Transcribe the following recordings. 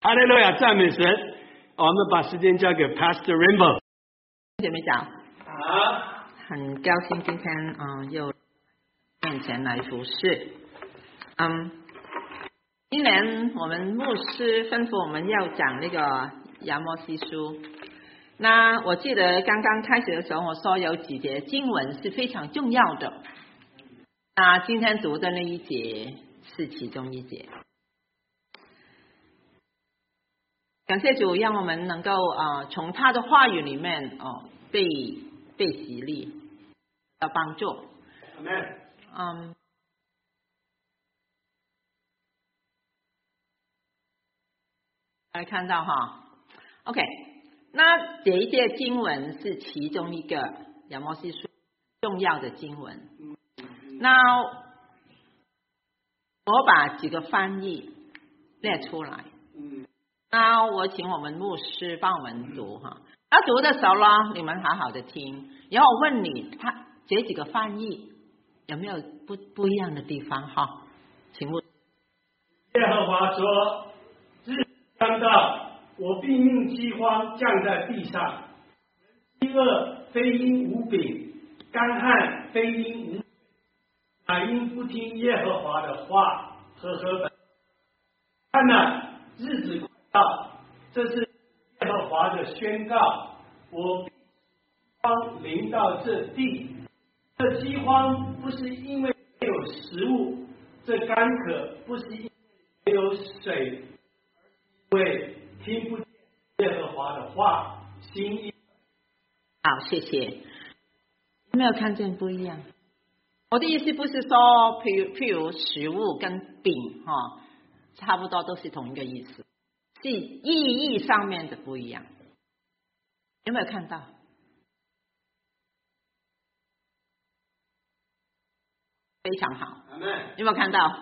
哈利路亚，赞美神！我们把时间交给 Pastor Rainbow。 姐妹早， 好， 很高兴今天又面前来服侍。今年我们牧师吩咐我们要讲那个亚摩西书。那我记得刚刚开始的时候，我说有几节经文是非常重要的。那今天读的那一节是其中一节。感谢主，让我们能够从他的话语里面被激励，要帮助。来看到哈 ，OK， 那这一节经文是其中一个亚摩西书重要的经文。那我把几个翻译列出来。那我请我们牧师帮我们读哈。那读的时候呢，你们好好的听。然后我问你，他这几个翻译有没有不一样的地方哈？请问。 耶和华说：“日将到，我必命饥荒降在地上，饥饿非因无饼，干旱非因无水，乃因不听耶和华的话。和本。看哪，日子快到，这是耶和华的宣告。我必荒临到这地，这饥荒不是因为没有食物，这干渴不是因为没有水，因为听不见耶和华的话，心意。” 好，谢谢。有没有看见不一样？我的意思不是说，譬如食物跟饼差不多都是同一个意思，是意义上面的不一样。有没有看到？非常好。有没有看到？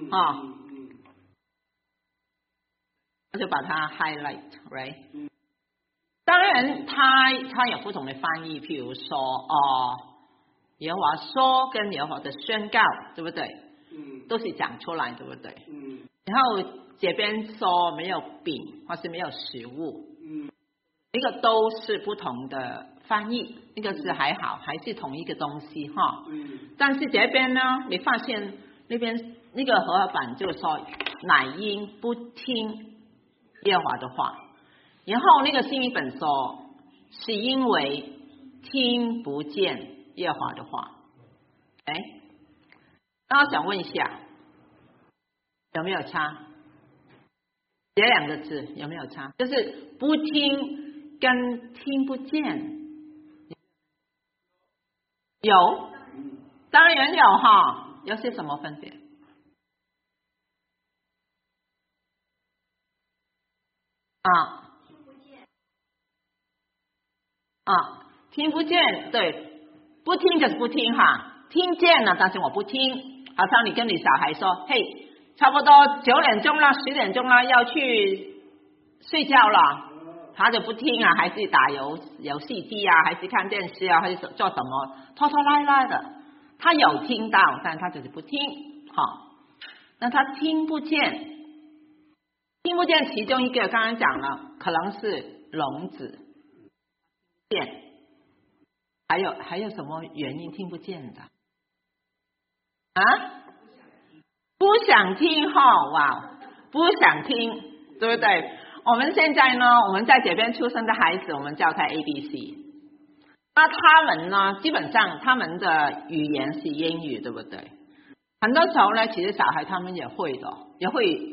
我就把它 highlight，right？当然，它有不同的翻译，譬如说，耶和华说跟耶和华的宣告，对不对？都是讲出来，对不对？然后这边说没有饼或是没有食物，那个都是不同的翻译，那个是还好，还是同一个东西哈。但是这边呢，你发现那边那个和合版就说乃因不听耶和华的话，然后那个新译本说是因为听不见耶和华的话。那我想问一下，有没有差？这两个字有没有差？就是不听跟听不见。有，当然有哈。有些什么分别？听不见，对，不听就是不听哈，听见了，但是我不听。好像你跟你小孩说，嘿，差不多9点钟了，10点钟了，要去睡觉了，他就不听啊，还是打游戏机啊，还是看电视啊，还是做什么，拖拖拉拉的。他有听到，但他就是不听。好，那他听不见，其中一个刚刚讲了，可能是聋子见。还有什么原因听不见的？不想听哇，不想听，对不对？我们现在呢，我们在这边出生的孩子，我们叫他 ABC。那他们呢，基本上他们的语言是英语，对不对？很多时候呢，其实小孩他们也会的，也会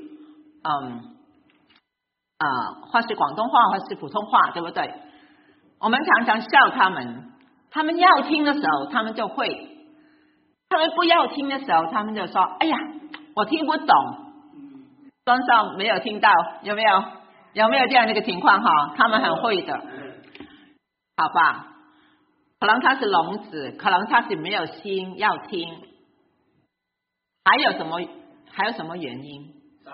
或是广东话，或是普通话，对不对？我们常常笑他们，他们要听的时候，他们就会；他们不要听的时候，他们就说：“哎呀，我听不懂。”双手没有听到，有没有这样的一个情况哈？他们很会的，好吧？可能他是聋子，可能他是没有心要听，还有什么原因？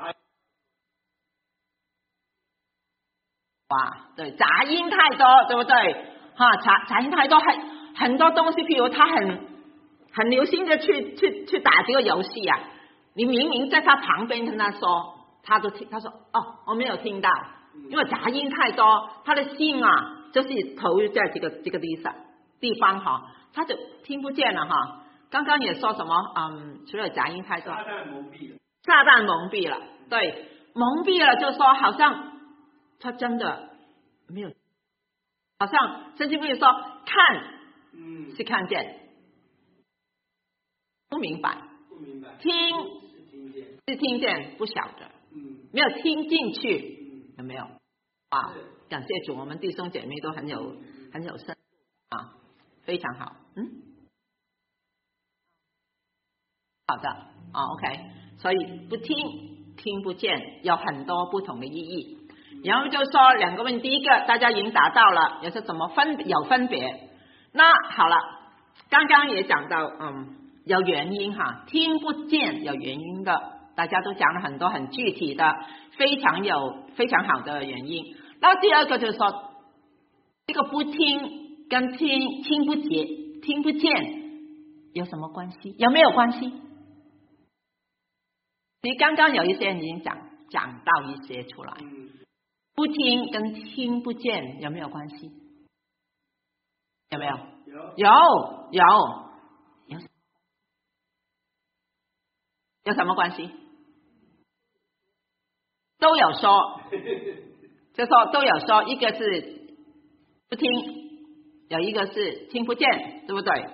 对，杂音太多，对不对？杂音太多，很多东西，譬如他很留心的去打这个游戏啊，你明明在他旁边跟他说， 他说哦，我没有听到，因为杂音太多，他的心啊就是投入在这个地方哈，他就听不见了哈。刚刚也说什么除了杂音太多， 撒旦蒙蔽了， 撒旦蒙蔽了，对，蒙蔽了，就说好像他真的没有，好像圣经不是说看是看见，不明白，听是听见，不晓得，没有听进去，有没有啊？感谢主，我们弟兄姐妹都很有深啊，非常好，好的，OK， 所以不听不见有很多不同的意义。然后就说两个问题，第一个大家已经达到了，有些怎么有分别。那好了，刚刚也讲到有原因哈，听不见有原因的，大家都讲了很多很具体的非常好的原因。那第二个就是说这个不听跟听不见有什么关系？有没有关系？其实刚刚有一些人已经讲到一些出来，不听跟听不见有没有关系？有没有？有什么关系？都有说，就说都有说，一个是不听，有一个是听不见，对不对？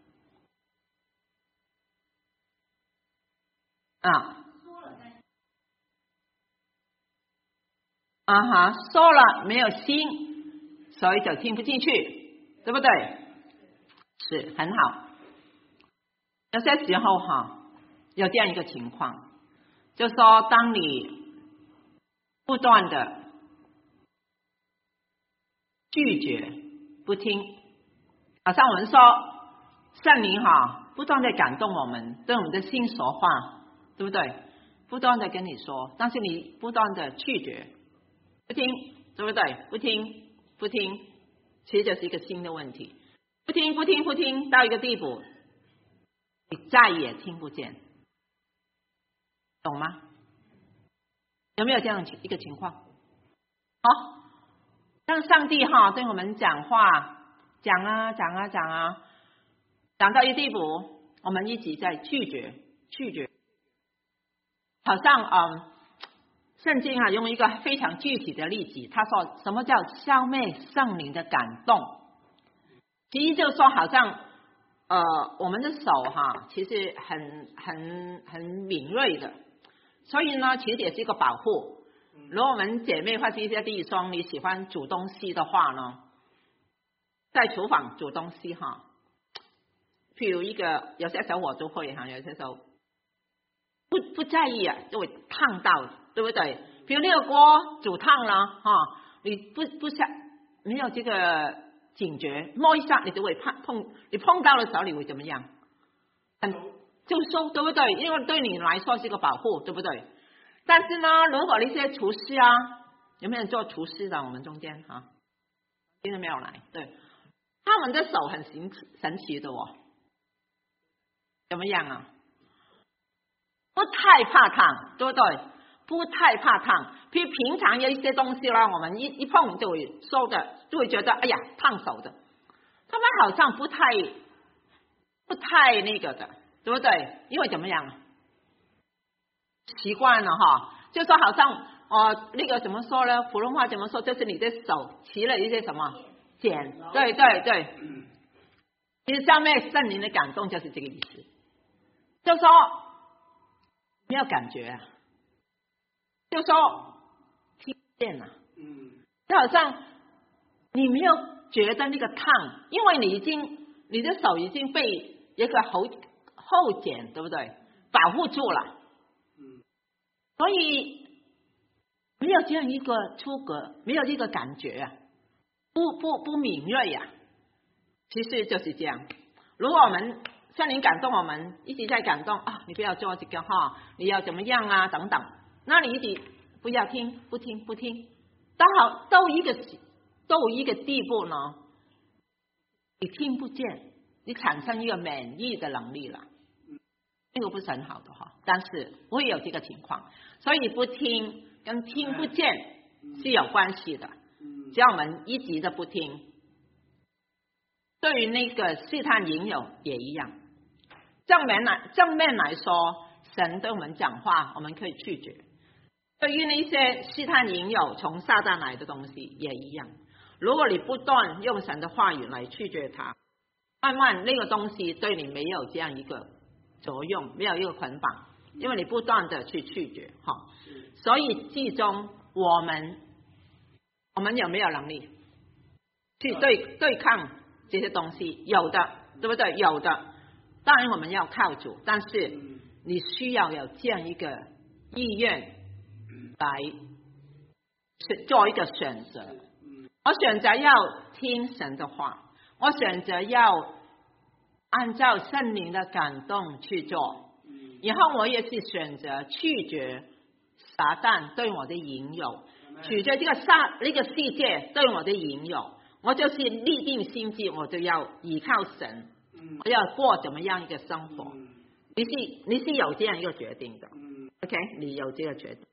说了没有心，所以就听不进去，对不对？是很好。有些时候有这样一个情况，就说当你不断的拒绝不听，好像我们说圣灵不断的感动我们，对我们的心说话，对不对？不断的跟你说，但是你不断的拒绝不听，对不对？不听，其实就是一个新的问题。不听到一个地步，你再也听不见，懂吗？有没有这样一个情况？让上帝对我们讲话，讲到一地步，我们一直在拒绝。好像圣经用一个非常具体的例子，他说什么叫消灭圣灵的感动？其实就是说好像我们的手其实很敏锐的，所以呢其实也是一个保护。如果我们姐妹或者一些弟兄你喜欢煮东西的话呢，在厨房煮东西譬如有些时候我都会有些时候不在意就会烫到，对不对？比如那个锅煮烫了你不下没有这个警觉，摸一下你就会你碰到的时候你会怎么样？就收，对不对？因为对你来说是一个保护，对不对？但是呢，如果那些厨师有没有人做厨师的？我们中间今天没有来，对，他们的手很神奇的怎么样不太怕烫，对不对？不太怕烫。譬如平常有一些东西啦，我们一碰就会收的，就会觉得哎呀烫手的。他们好像不太那个的，对不对？因为怎么样？习惯了就说好像那个怎么说呢？普通话怎么说？就是你的手起了一些什么茧，对。其实上面圣灵的感动就是这个意思，就说没有感觉就说听见就好像你没有觉得那个烫，因为你的手已经被一个后茧，对不对？保护住了，所以没有这样一个出格，没有这个感觉不敏锐其实就是这样。如果我们圣灵感动我们，一直在感动你不要做这个你要怎么样等等，那你一直不要听，不听，到一个地步呢，你听不见，你产生一个免疫的能力了， 这个不是很好的哈，但是会有这个情况，所以不听跟听不见是有关系的。只要我们一直的不听，对于那个试探引诱也一样。正面来说，神对我们讲话，我们可以拒绝；对于那些试探引诱从撒旦来的东西也一样。如果你不断用神的话语来拒绝它，慢慢那个东西对你没有这样一个作用，没有一个捆绑，因为你不断的去拒绝哈。所以最终我们有没有能力去对抗这些东西？有的，对不对？有的。当然我们要靠主，但是你需要有这样一个意愿来做一个选择。我选择要听神的话，我选择要按照圣灵的感动去做，然后我也是选择拒绝撒旦对我的引诱，拒绝这个世界对我的引诱。我就是立定心志，我就要依靠神，我要过怎么样一个生活。你是有这样一个决定的，OK？ 你有这个决定，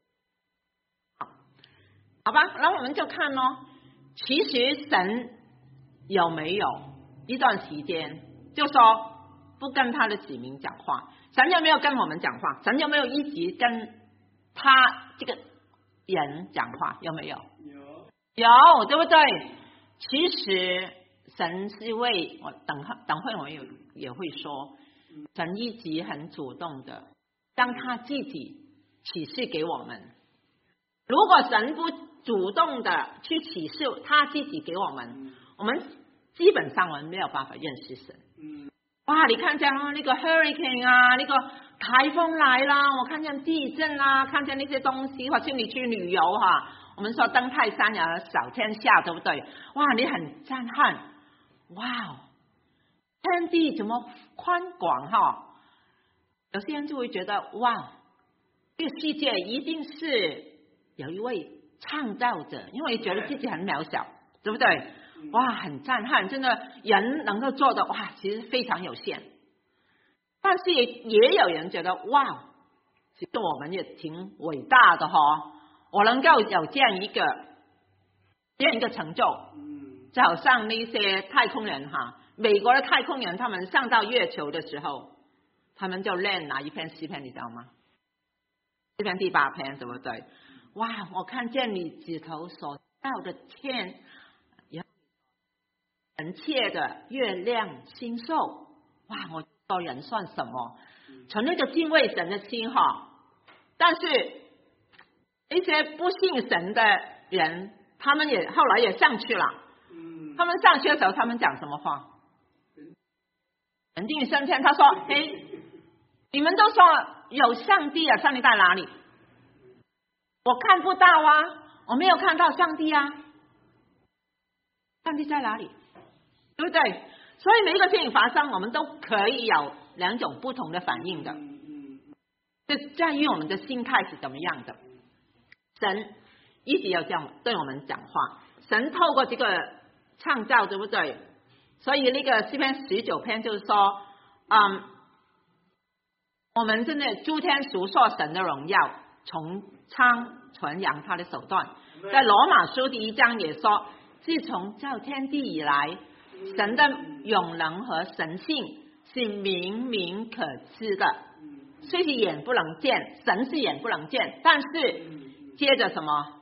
好吧？然后我们就看咯，其实神有没有一段时间就说不跟他的子民讲话？神有没有跟我们讲话？神有没有一直跟他这个人讲话？有没有？有，对不对？其实神是为我等会我也会说，神一直很主动的让他自己启示给我们。如果神不主动的去启示他自己给我们，我们基本上我们没有办法认识神。哇，你看见那个 hurricane 啊，那个台风来啦，我看见地震啦，看见那些东西，或者你去旅游哈，我们说登泰山呀，小天下，对不对？哇，你很震撼，哇，天地怎么宽广哈？有些人就会觉得哇，这个世界一定是有一位创造者，因为觉得自己很渺小，对不对？哇，很震撼，真的人能够做的哇，其实非常有限。但是也有人觉得哇，其实我们也挺伟大的哈，我能够有这样一个成就，就好像那些太空人哈，美国的太空人他们上到月球的时候，他们就练哪一篇诗篇，你知道吗？诗篇第8篇，对不对？哇，我看见你指头所到的天，神切的月亮星宿，哇，我做人算什么？存那个敬畏神的心哈。但是一些不信神的人，他们也后来也上去了。他们上去的时候，他们讲什么话？人定升天，他说：“哎，你们都说有上帝啊，上帝在哪里？我看不到啊，我没有看到上帝啊，上帝在哪里？对不对？所以每一个事情发生，我们都可以有两种不同的反应的，就在于我们的心态是怎么样的。神一直要这样对我们讲话，神透过这个创造，对不对？所以那个诗篇19篇就是说，我们真的诸天述说神的荣耀，从苍传扬他的手段。在罗马书第1章也说，自从造天地以来，神的永能和神性是明明可知的，虽是眼不能见，神是眼不能见，但是接着什么？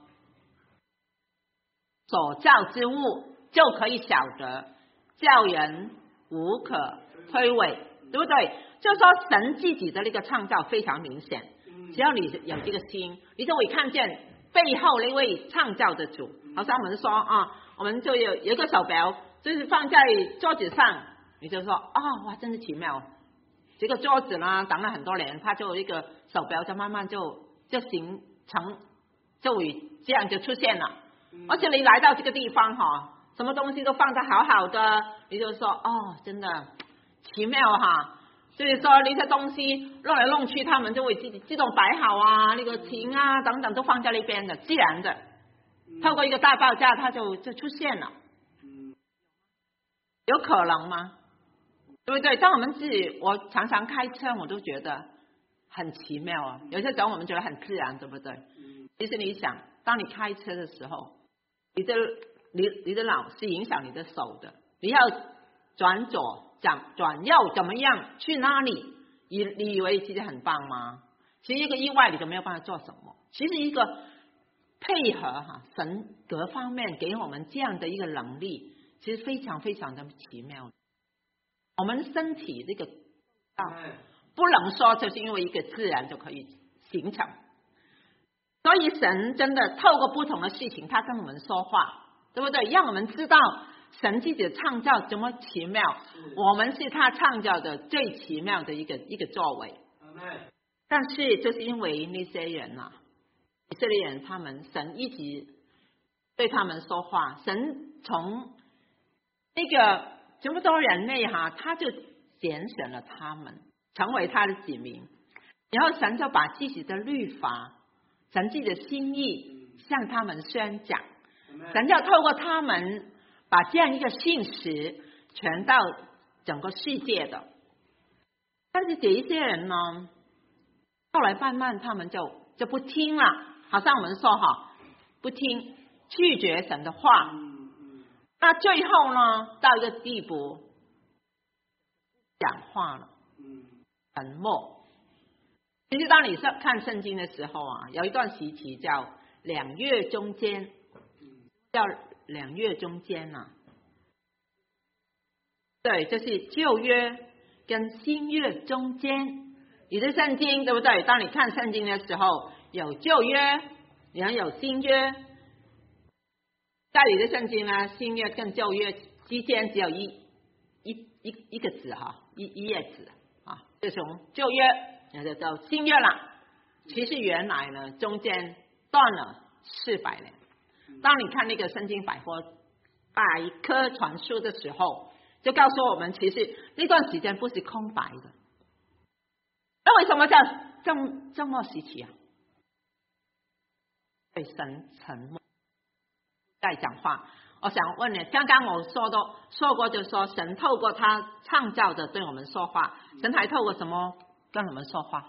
所造之物就可以晓得，叫人无可推诿，对不对？就是说神自己的那个创造非常明显，只要你有这个心，你就会看见背后那位创造的主。好像我们说啊，我们就有一个手表，就是放在桌子上，你就说啊，哇，真是奇妙！这个桌子呢，等了很多年，它就一个手表就慢慢就形成，就会这样就出现了。而且你来到这个地方哈，什么东西都放得好好的，你就说哦，真的奇妙哈。所以说那些东西弄来弄去，他们就会自动摆好啊，那个琴啊等等都放在那边的，自然的。透过一个大爆炸，它就出现了。有可能吗？ 对不对？当我们自己，我常常开车，我都觉得很奇妙啊。有些时候我们觉得很自然，对不对？其实你想，当你开车的时候，你的脑是影响你的手的。你要转左、转右，怎么样？去哪里？你以为其实很棒吗？其实一个意外你就没有办法做什么。其实一个配合神各方面给我们这样的一个能力，其实非常非常的奇妙。我们身体这个不能说就是因为一个自然就可以形成，所以神真的透过不同的事情，他跟我们说话，对不对？让我们知道神自己的创造怎么奇妙，我们是他创造的最奇妙的一个作为。但是就是因为那些人以色列人他们神一直对他们说话，神从那个这么多人类他就拣选了他们成为他的子民，然后神就把自己的律法、神自己的心意向他们宣讲，神就透过他们把这样一个信实传到整个世界的。但是这一些人呢，后来慢慢他们就不听了，好像我们说不听，拒绝神的话。那最后呢，到一个地步，讲话了，沉默。其实当你看圣经的时候有一段时期叫两月中间，对，就是旧约跟新约中间。你的圣经对不对？当你看圣经的时候，有旧约，然后有新约。在你的圣经呢，新约跟旧约之间只有一个字一页纸就从旧约然后到新约了。其实原来呢，中间断了400年。当你看那个圣经百科传书的时候，就告诉我们，其实那段时间不是空白的。那为什么叫这么时期对，神沉默在讲话。我想问你，刚刚我说过，就是说神透过他创造的对我们说话，神还透过什么跟我们说话？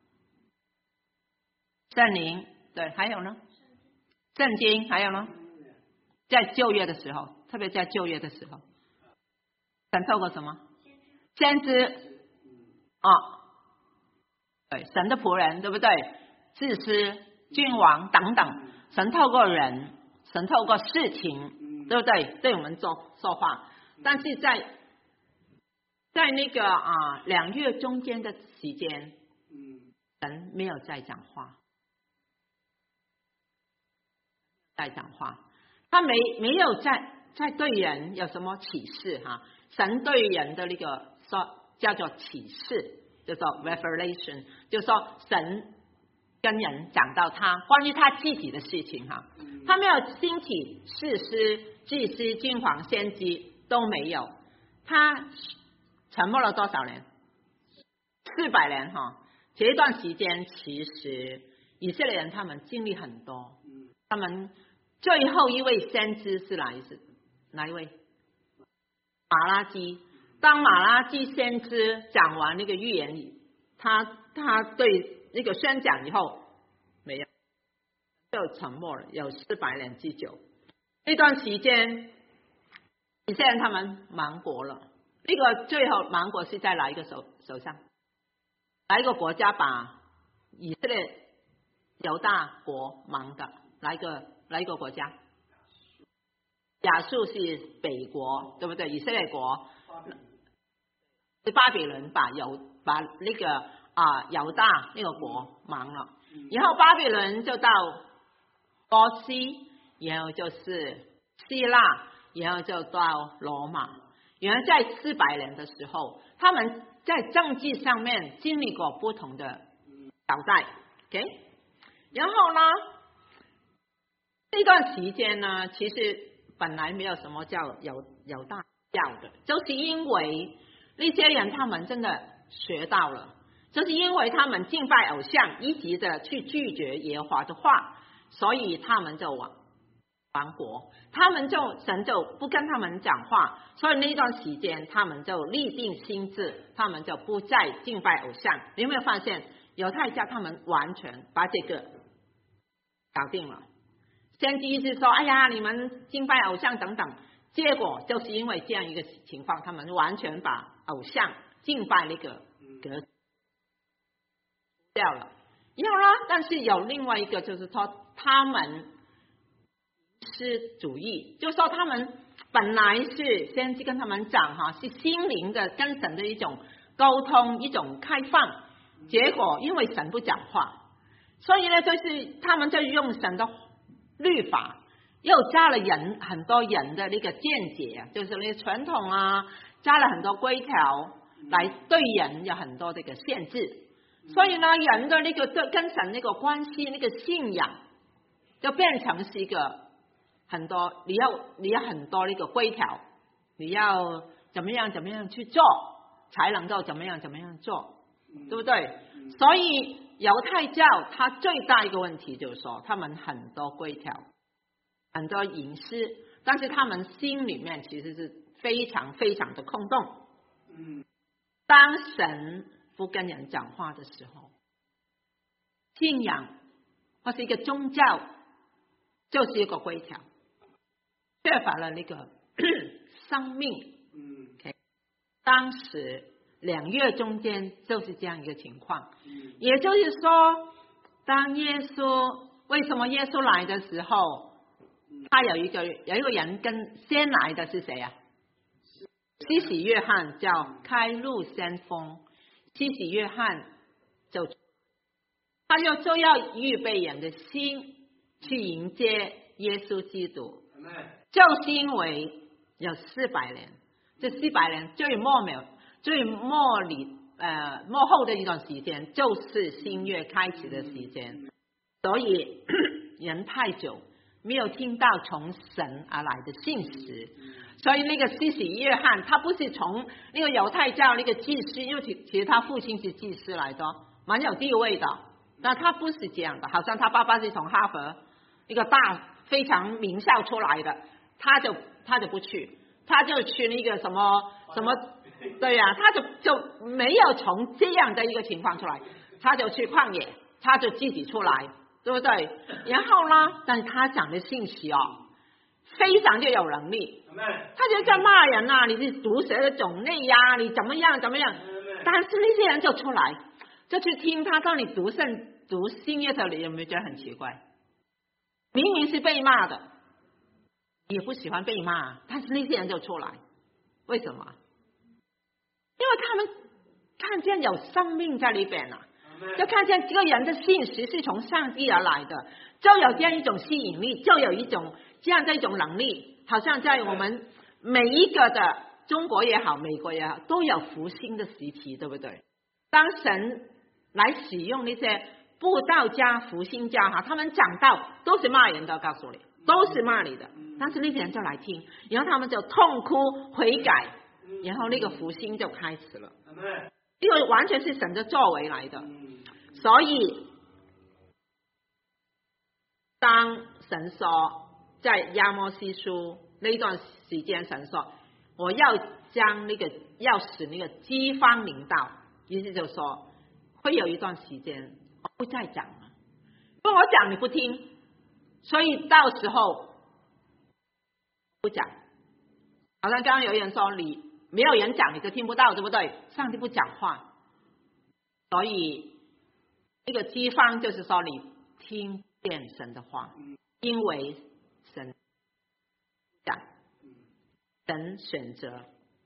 圣灵，对，还有呢？圣经，还有呢？在旧约的时候，特别在旧约的时候，神透过什么？先知对，神的仆人，对不对？祭司、君王等等，神透过人，神透过事情，对不对？对我们说话。但是在那个2月中间的时间，神没有在讲话，他没有在对人有什么启示神对人的那个说叫做启示，叫做 revelation， 就是说神跟人讲到他关于他自己的事情他没有兴起士师、祭司、君王、先知都没有。他沉默了多少年？400年这一段时间其实以色列人他们经历很多。他们最后一位先知是哪一位？马拉基。当马拉基先知讲完那个预言，他对那个宣讲以后没有，就沉默了，有400年之久。那段时间以色列人他们亡国了。那个最后亡国是在哪一个手上？哪一个国家把以色列犹大国亡的？哪一个国家？亚述是北国，对不对？以色列国是巴比伦把那个犹大那个国亡了，然后巴比伦就到波斯，然后就是希腊，然后就到罗马。原来在400年的时候，他们在政治上面经历过不同的朝代 ，OK， 然后呢，这段时间呢，其实本来没有什么叫犹大教的，就是因为那些人他们真的学到了，就是因为他们敬拜偶像，一直的去拒绝耶和华的话，所以他们就王国，神就不跟他们讲话，所以那段时间他们就立定心志，他们就不再敬拜偶像。你有没有发现犹太教他们完全把这个搞定了？先第一次说哎呀你们敬拜偶像等等，结果就是因为这样一个情况，他们完全把偶像敬拜那个革掉了。有了，但是有另外一个就是说他们是主义，就是说他们本来是先去跟他们讲是心灵的跟神的一种沟通，一种开放，结果因为神不讲话，所以呢就是他们就用神的律法又加了很多人的那个见解，就是那个传统加了很多规条来对人有很多这个限制，所以呢人的那个跟神那个关系那个信仰就变成是一个很多你要很多那个规条，你要怎么样去做才能够怎么样做，对不对？所以犹太教它最大一个问题就是说他们很多规条很多隐私，但是他们心里面其实是非常非常的空洞。当神不跟人讲话的时候，信仰或是一个宗教就是一个规条，缺乏了那个生命。当时两约中间就是这样一个情况。也就是说当为什么耶稣来的时候，他有一个人跟先来的是谁啊？施洗约翰，叫开路先锋。施洗约翰他就要预备人的心去迎接耶稣基督，就是因为有400年，这400年最末后的一段时间就是新约开始的时间，所以人太久没有听到从神而来的信实，所以那个施洗约翰他不是从那个犹太教那个祭司，因为其实他父亲是祭司来的，蛮有地位的，那他不是这样的，好像他爸爸是从哈佛一个非常名校出来的，他就不去，他就去那个什么，对呀，他就没有从这样的一个情况出来，他就去旷野，他就自己出来，对不对？然后呢，但他讲的信息非常就有能力，他就在骂人你是毒蛇的种类呀，你怎么样，但是那些人就出来就去听他到底读新约的，你有没有觉得很奇怪？明明是被骂的，也不喜欢被骂，但是那些人就出来，为什么？因为他们看见有生命在里边就看见这个人的信实是从上帝而来的，就有这样一种吸引力，就有这样的一种能力，好像在我们每一个的中国也好，美国也好，都有复兴的时期，对不对？当神来使用那些布道家、复兴家他们讲道都是骂人的，告诉你都是骂你的，但是那些人就来听，然后他们就痛哭悔改，然后那个复兴就开始了，因为完全是神的作为来的。所以当神说在亚摩斯书那一段时间，神说我要使那个饥荒临到，意思就是说会有一段时间我不再讲了，因为我讲你不听，所以到时候不讲。好像刚刚有人说你没有人讲你就听不到，对不对？上帝不讲话，所以这个饥荒就是说你听见神的话，因为神讲，神选择，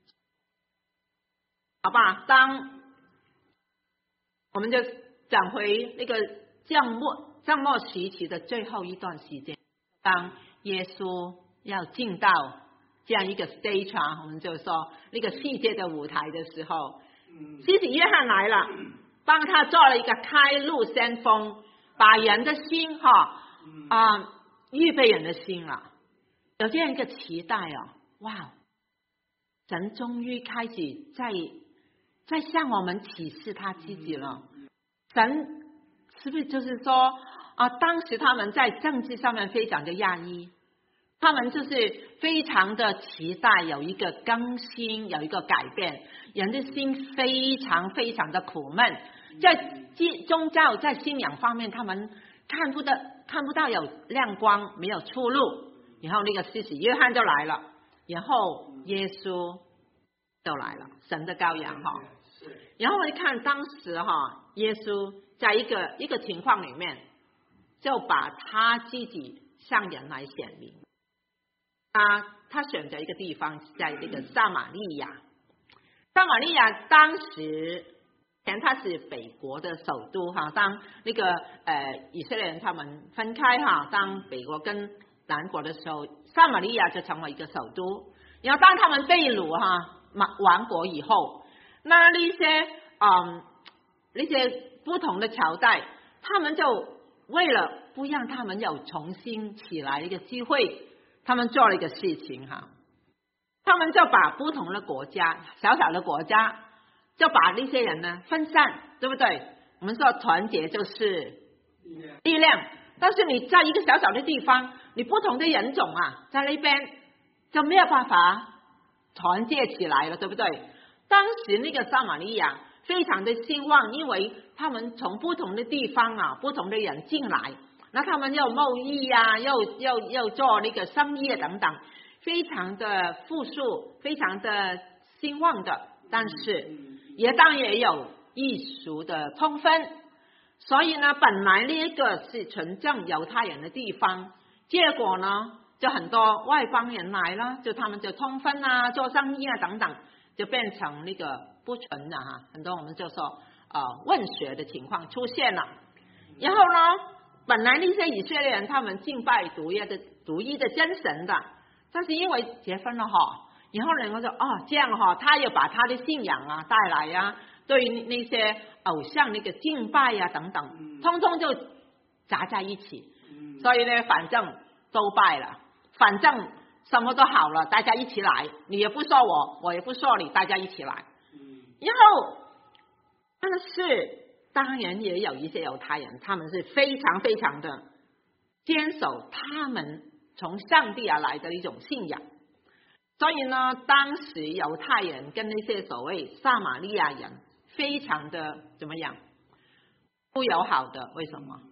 好吧？当我们就讲回那个降末时期的最后一段时间，当耶稣要进到这样一个 stage 我们就说那个世界的舞台的时候，施洗约翰来了，帮他做了一个开路先锋，把人的心预备人的心了，有这样一个期待哇，神终于开始在向我们启示他自己了。神是不是就是说当时他们在政治上面非常的压抑， 他们就是非常的期待有一个更新，有一个改变。人的心非常非常的苦闷，在宗教在信仰方面，他们看不到有亮光，没有出路。然后那个施洗约翰就来了，然后耶稣就来了，神的羔羊哈。然后我一看当时哈，耶稣在一个情况里面，就把他自己向人来显明。他选择一个地方，在这个撒玛利亚。撒玛利亚当时它是北国的首都哈，当那个以色列人他们分开哈，当北国跟南国的时候，撒玛利亚就成为一个首都。然后当他们被掳哈亡国以后，那些不同的朝代，他们就为了不让他们有重新起来一个机会，他们做了一个事情哈，他们就把不同的国家，小小的国家，就把那些人呢分散，对不对？我们说团结就是力量，但是你在一个小小的地方，你不同的人种啊，在那边就没有办法团结起来了，对不对？当时那个撒玛利亚非常的兴旺，因为他们从不同的地方啊，不同的人进来，那他们又贸易啊，又做那个生意等等，非常的富庶，非常的兴旺的。但是也当然也有异族的通分，所以呢，本来那个是纯正犹太人的地方，结果呢，就很多外邦人来了，就他们就通分啊，做生意啊等等，就变成那个不纯的哈，很多我们就说混血的情况出现了。然后呢，本来那些以色列人他们敬拜独一的真神的，但是因为结婚了哈，然后人家说这样哈，他又把他的信仰啊带来呀，对那些偶像那个敬拜呀等等，通通就杂在一起。所以呢，反正都拜了，反正什么都好了，大家一起来，你也不说我，我也不说你，大家一起来。然后，但是当然也有一些犹太人，他们是非常非常的坚守他们从上帝而来的一种信仰。所以呢，当时犹太人跟那些所谓撒玛利亚人非常的怎么样不友好的，为什么？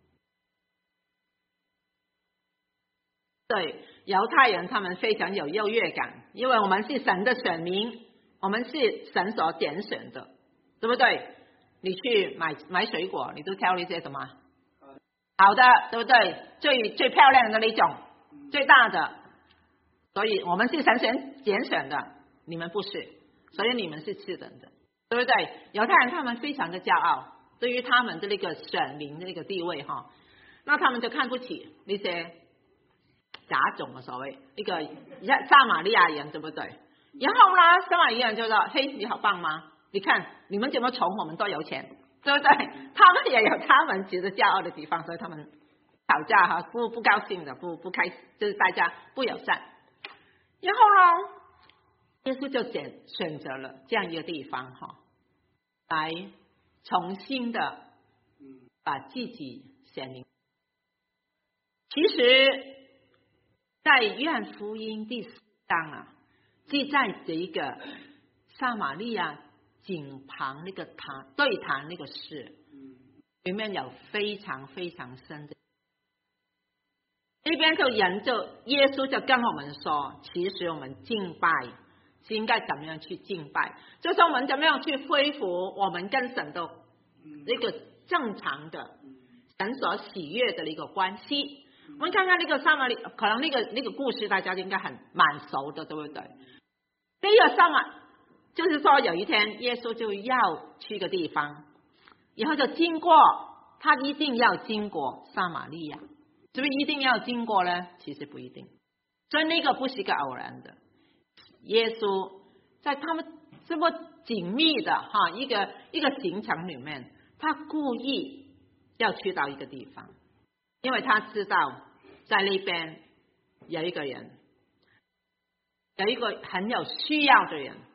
对，犹太人他们非常有优越感，因为我们是神的选民，我们是神所拣选的，对不对？你去买水果，你都挑那些什么好的，对不对？最漂亮的那种，最大的。所以我们是神拣选的，你们不是，所以你们是次等的，对不对？犹太人他们非常的骄傲，对于他们的那个选民的那个地位哈，那他们就看不起那些杂种的所谓一个撒玛利亚人，对不对？然后呢，撒玛利亚人就说：“嘿，你好棒吗？你看你们怎么穷，我们都有钱，对不对？”他们也有他们值得骄傲的地方，所以他们吵架哈，不高兴的，不开心，就是大家不友善。然后呢，耶稣就选择了这样一个地方哈，来重新的把自己显明。其实在约翰福音第4章啊，记载这一个撒玛利亚井旁那个对谈那个事，里面有非常非常深的。这边耶稣就跟我们说，其实我们敬拜是应该怎么样去敬拜，就是我们怎么样去恢复我们跟神的那个正常的神所喜悦的一个关系。我们看看那个撒玛利，可能那个故事大家应该蛮熟的，对不对？那个就是说有一天耶稣就要去一个地方，然后就经过，他一定要经过撒玛利亚。是不是一定要经过呢？其实不一定，所以那个不是一个偶然的。耶稣在他们这么紧密的一个行程里面，他故意要去到一个地方，因为他知道在那边有一个人，有一个很有需要的人。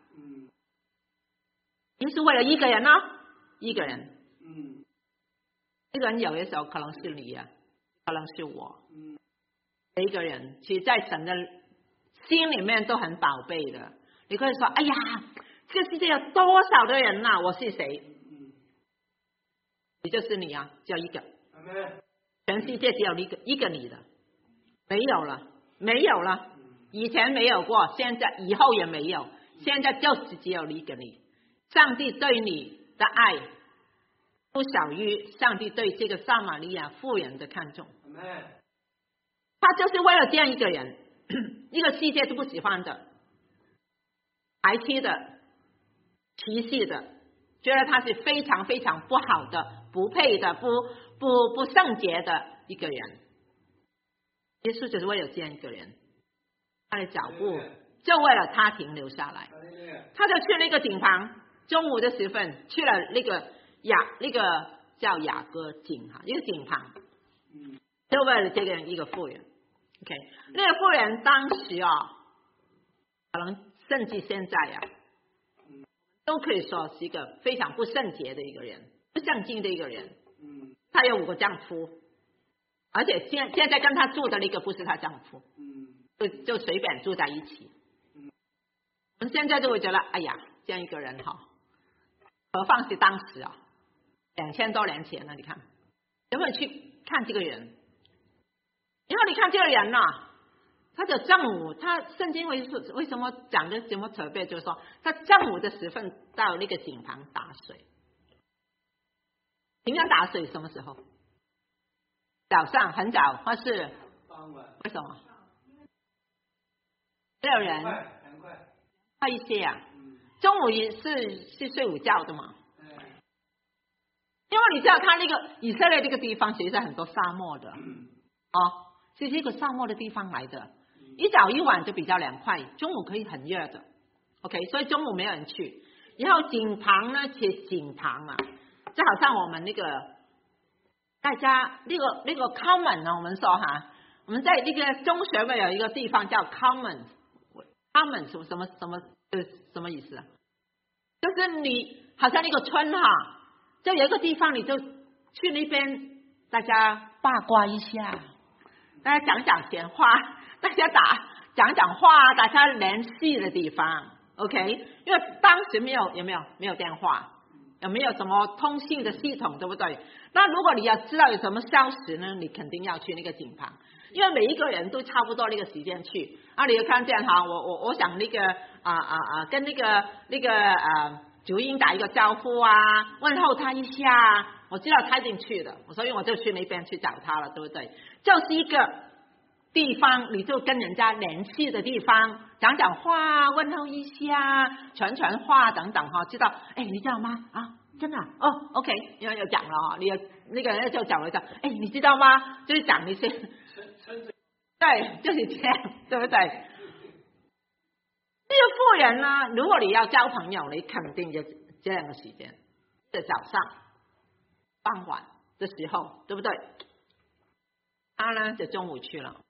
耶稣为了一个人呢，一个人，一个人有的时候可能是你啊。可能是我， 每一个人其实在神的心里面都很宝贝的。你可以说，哎呀，这个世界有多少的人啊，我是谁？你就是你啊，只有一个。全世界只有一个你的，没有了，没有了。以前没有过，现在以后也没有，现在就是只有一个你。上帝对你的爱不小于上帝对这个撒玛利亚妇人的看重。他就是为了这样一个人，一个世界都不喜欢的、排斥的、歧视的，觉得他是非常非常不好的、不配的、不圣洁的一个人。耶稣就是为了这样一个人，他的脚步就为了他停留下来，他就去那个井旁，中午的时分去了那个叫雅各井哈，一个井旁，就为了这个一个妇人。OK， 那个妇人当时可能甚至现在都可以说是一个非常不圣洁的一个人，不圣经的一个人。她有5个丈夫，而且现在跟她住的那个不是她丈夫，就随便住在一起。我们现在就会觉得，哎呀，这样一个人何况是当时2000多年前了。你看，有没有去看这个人？然后你看这个人他的正午，他圣经为什么讲的这么特别？就是说，他正午的时分到那个井旁打水。平常打水什么时候？早上很早，或是傍晚？ 为什么？没有人快一些中午也是睡午觉的嘛。因为你知道他那个以色列这个地方其实是很多沙漠的是一个沙漠的地方来的，一早一晚就比较凉快，中午可以很热的。OK， 所以中午没有人去。然后井旁呢，其实井旁就好像我们那个大家那个 common 我们说我们在那个中学会有一个地方叫 common 什么意思就是你好像那个村就有一个地方，你就去那边，大家八卦一下，大家讲闲话，大家讲话，大家联系的地方 ，OK？ 因为当时有没有电话，有没有什么通信的系统，对不对？那如果你要知道有什么消息呢，你肯定要去那个井旁，因为每一个人都差不多那个时间去。你就看见我想那个跟那个主音打一个招呼问候他一下，我知道他已经去了，所以我就去那边去找他了，对不对？就是一个地方，你就跟人家联系的地方，讲话，问候一下，传话等等知道？你知道吗？真的OK， 因为有讲了你那个人就讲了你知道吗？就是讲一些，对，就是这样，对不对？这个妇人呢，如果你要交朋友，你肯定就这样的时间，在早上、傍晚的时候，对不对？他呢就中午去了，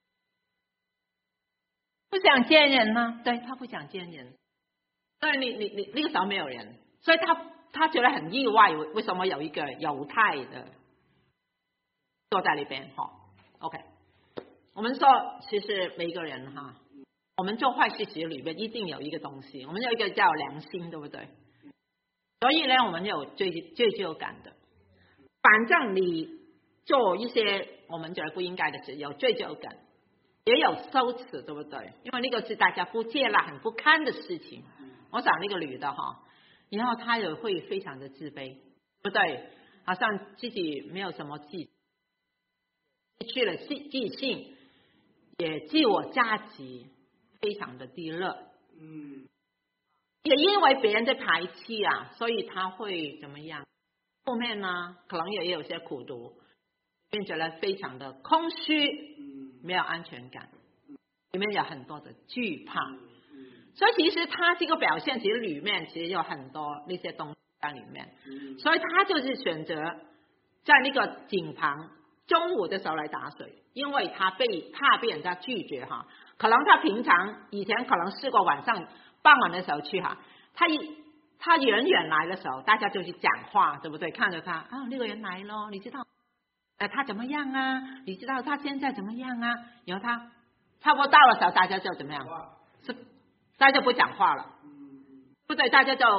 不想见人呢，对，他不想见人，所以你那个时候没有人，所以他觉得很意外，为什么有一个犹太的坐在那边？OK， 我们说其实每个人我们做坏事其实里面一定有一个东西，我们有一个叫良心，对不对？所以呢，我们有罪疚感的。反正你做一些我们觉得不应该的事，有罪疚感，也有羞耻，对不对？因为那个是大家不接纳、很不堪的事情。我想那个女的然后她也会非常的自卑，对不对？好像自己没有什么失去了自信，也自我价值非常的低落，也因为别人的排斥所以他会怎么样？后面呢，可能也有些苦读，变成了非常的空虚，没有安全感，里面有很多的惧怕，所以其实他这个表现其实里面其实有很多那些东西在里面，所以他就是选择在那个井旁中午的时候来打水，因为他怕被人家拒绝可能他平常以前可能试过晚上傍晚的时候去他远远来的时候，大家就去讲话，对不对？看着他那个人来咯，你知道他怎么样啊？你知道他现在怎么样啊？然后他差不多到的时候，大家就怎么样？是大家不讲话了，不对，大家就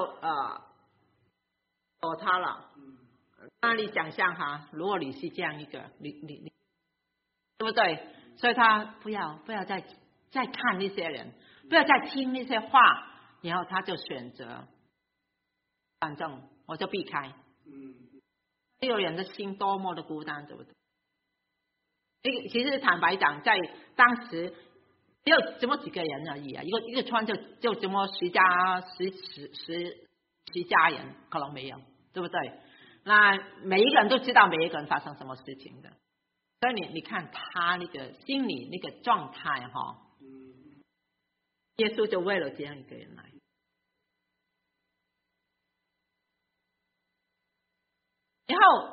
躲他了。那你想象哈，如果你是这样一个，你对不对？所以他不要再看那些人，不要再听那些话，然后他就选择，反正我就避开。这个人的心多么的孤单，对不对？其实坦白讲，在当时只有这么几个人而已啊，一个村就这么10家人，可能没有，对不对？那每一个人都知道每一个人发生什么事情的，所以你看他那个心理那个状态哈，耶稣就为了这样一个人来。然后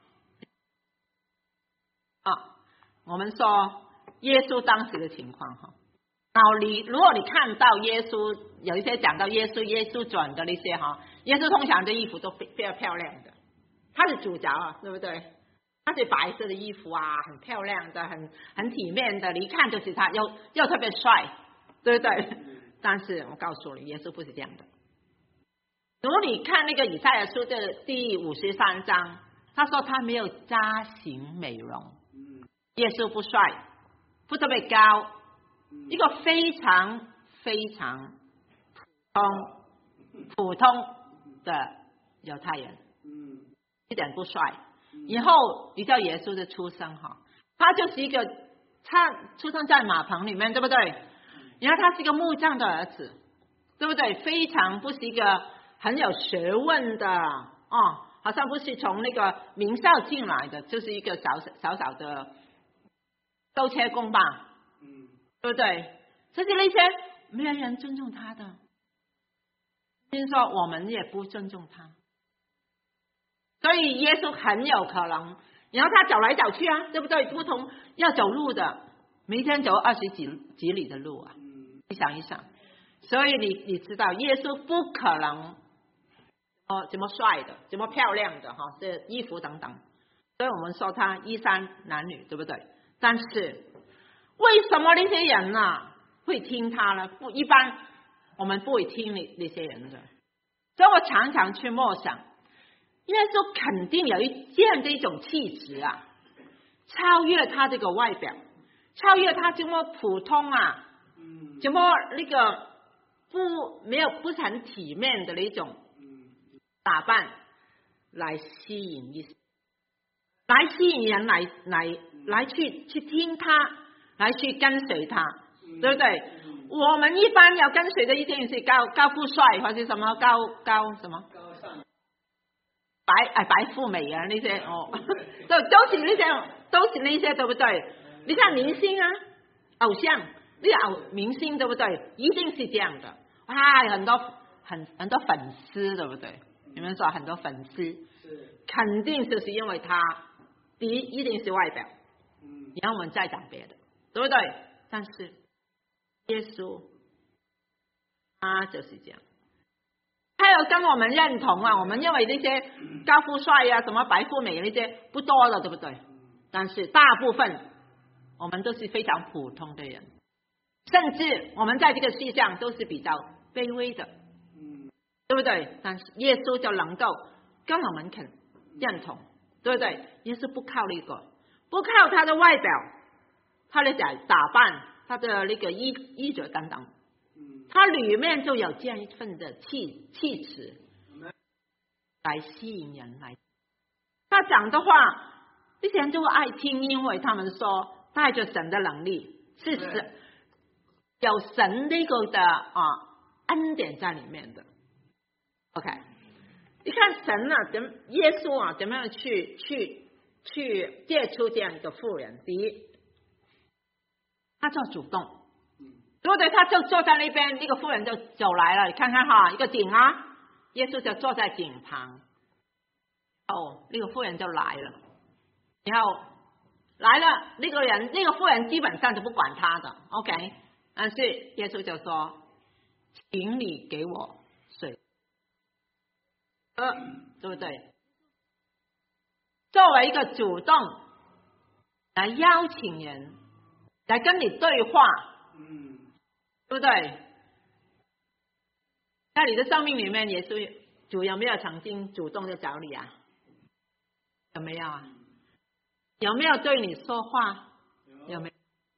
我们说耶稣当时的情况哈，如果你看到耶稣有一些讲到耶稣转的那些哈，耶稣通常的衣服都非常漂亮的，他是主角啊，对不对？他是白色的衣服啊，很漂亮的，很体面的，你一看就是他又特别帅，对不对？但是我告诉你，耶稣不是这样的。如果你看那个以赛亚书的第53章，他说他没有扎型美容，耶稣不帅，不特别高，一个非常非常普通的犹太人，一点不帅。然后你叫耶稣的出生哈，他就是一个，他出生在马棚里面，对不对？然后他是一个木匠的儿子，对不对？非常不是一个很有学问的好像不是从那个名校进来的，就是一个小的修车工吧，对不对？这些那些没有人尊重他的，听说我们也不尊重他，所以耶稣很有可能，然后他走来走去啊，对不对？不同要走路的，每天走20几里的路啊，你想一想，所以你知道耶稣不可能怎么帅的，怎么漂亮的哈，这衣服等等，所以我们说他衣衫褴褛，对不对？但是为什么那些人会听他呢？一般我们不会听那些人的，所以我常常去默想，耶稣肯定有这样的一种气质啊，超越他这个外表，超越他这么普通啊，这么那个不是很体面的那种打扮来吸引人来去听他，来去跟随他，对不对？我们一般要跟随的一定是高富帅，或者什么高什么白富美啊那些都是那些，对不对？你看明星啊，偶像那个明星，对不对？一定是这样的很多粉丝，对不对？你们说很多粉丝，肯定就是因为他第一一定是外表，然后我们再讲别的，对不对？但是耶稣他就是这样，他有跟我们认同啊，我们认为那些高富帅啊，什么白富美那些不多了，对不对？但是大部分我们都是非常普通的人，甚至我们在这个世上都是比较卑微的，对不对？但是耶稣就能够跟我们肯认同，对不对？耶稣不靠那个，不靠他的外表，他的打扮，他的那个衣着等等，他里面就有这样一份的气质来吸引人来。他讲的话，这些人就会爱听，因为他们说带着神的能力，是有神那个的恩典在里面的。OK， 你看神耶稣怎么样去接触这样一个妇人？第一，他做主动，对不对？他就坐在那边，那个妇人就走来了，你看看一个井啊，耶稣就坐在井旁，那个妇人就来了，然后来了，那个妇人基本上就不管他的 ，OK， 但是耶稣就说，请你给我水。对不对？作为一个主动来邀请人来跟你对话，对不对？在你的生命里面，耶稣主有没有曾经主动的找你啊？有没有啊？有没有对你说话？有没有？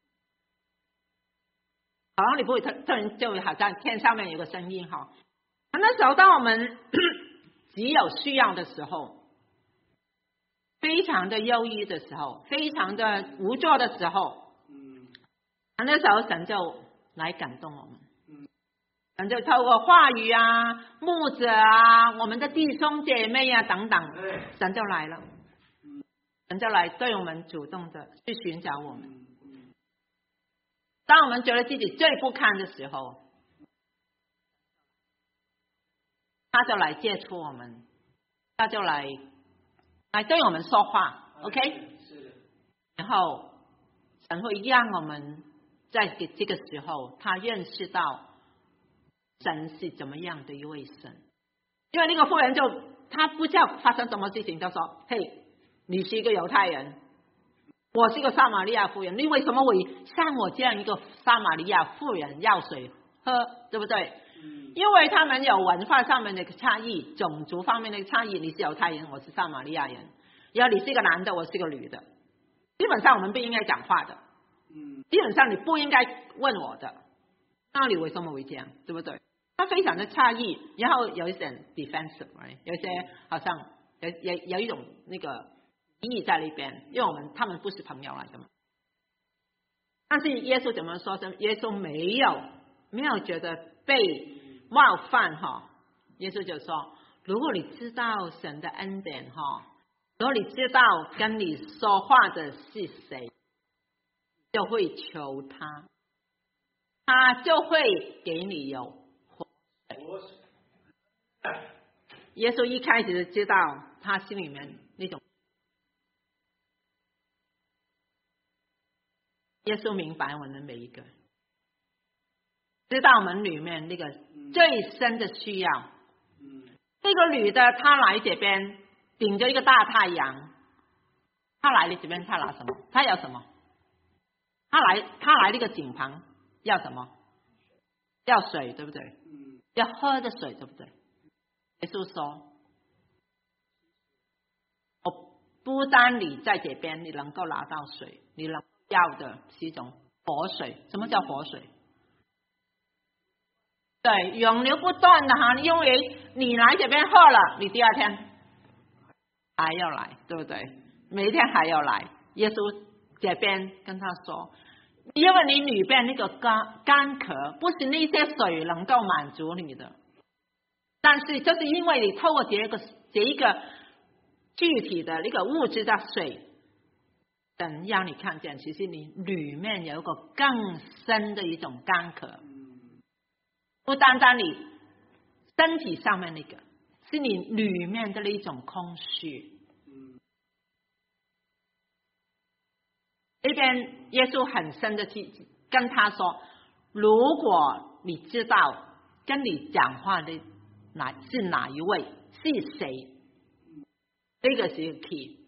好像你不会突然就好像天上面有个声音哈。那时候当我们只有需要的时候，非常的忧郁的时候，非常的无助的时候，那时候神就来感动我们。神就透过话语啊、牧者啊、我们的弟兄姐妹啊等等，神就来了，神就来对我们主动的去寻找我们。当我们觉得自己最不堪的时候，他就来接触我们，他就来对我们说话 ，OK？ 然后神会让我们在这个时候，他认识到神是怎么样的一位神。因为那个妇人他不知道发生什么事情，就说：“嘿，你是一个犹太人，我是一个撒玛利亚妇人，你为什么会像我这样一个撒玛利亚妇人要水喝，对不对？”因为他们有文化上面的差异，种族方面的差异，你是犹太人，我是撒玛利亚人，然后你是一个男的，我是一个女的，基本上我们不应该讲话的，基本上你不应该问我的，那你为什么会这样，对不对？他非常的诧异，然后有一点 defensive， 有一些好像有一种那个意义在那边，因为他们不是朋友来的嘛。但是耶稣怎么说？耶稣没有觉得被冒犯哈。耶稣就说：如果你知道神的恩典哈，如果你知道跟你说话的是谁，就会求他，他就会给你有活水。耶稣一开始知道他心里面那种，耶稣明白我们每一个，知道我们里面那个最深的需要。那个女的她来这边顶着一个大太阳，她来了这边她拿什么？她要什么？她来那个井旁要什么？要水，对不对？要喝的水，对不对？耶稣说：我不单你在这边你能够拿到水，你能要的是一种活水。什么叫活水？对，永流不断的哈，因为你来这边喝了，你第二天还要来，对不对？每一天还要来。耶稣这边跟他说，因为你里边那个干渴，不是那些水能够满足你的，但是就是因为你透过这一个具体的那个物质的水，等让你看见，其实你里面有一个更深的一种干渴。不单单你身体上面那个，是你里面的那种空虚。那边耶稣很深的去跟他说，如果你知道跟你讲话的是哪一位，是谁，这个是 key。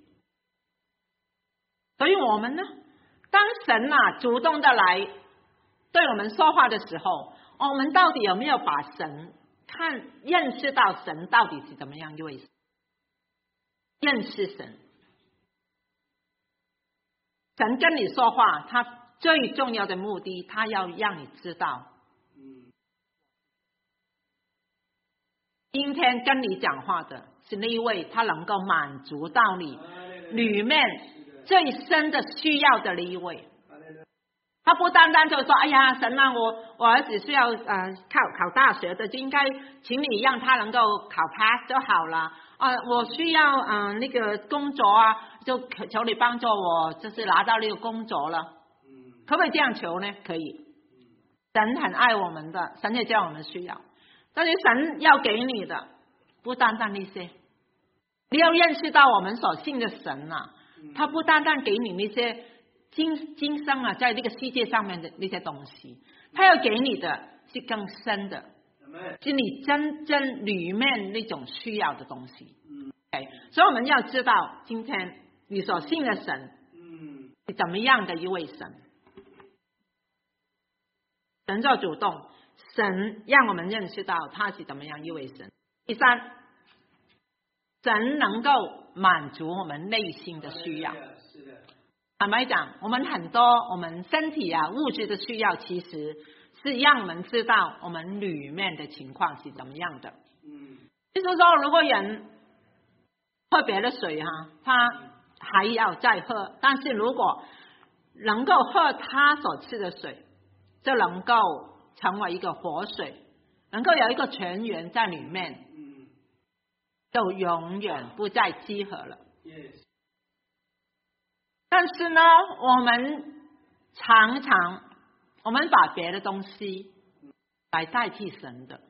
所以我们呢，当神主动的来对我们说话的时候，我们到底有没有把神认识到神到底是怎么样一位神？认识神，神跟你说话，他最重要的目的，他要让你知道，今天跟你讲话的是那一位，他能够满足到你里面最深的需要的那一位。他不单单就说，哎呀，神啊，我儿子需要考大学的，就应该请你让他能够考 pass 就好了。我需要那个工作啊，就求你帮助我，就是拿到那个工作了。可不可以这样求呢？可以。神很爱我们的，神也知道我们需要，但是神要给你的不单单那些，你要认识到我们所信的神他不单单给你那些今生在这个世界上面的那些东西，他要给你的是更深的，是你真正里面那种需要的东西。所以我们要知道，今天你所信的神， 是怎么样的一位神？神就主动，神让我们认识到他是怎么样一位神。第三，神能够满足我们内心的需要。坦白讲，我们很多我们身体啊物质的需要，其实是让我们知道我们里面的情况是怎么样的。就是说，如果人喝别的水他还要再喝，但是如果能够喝他所吃的水，就能够成为一个活水，能够有一个泉源在里面，就永远不再饥渴了。但是呢，我们常常我们把别的东西来代替神的。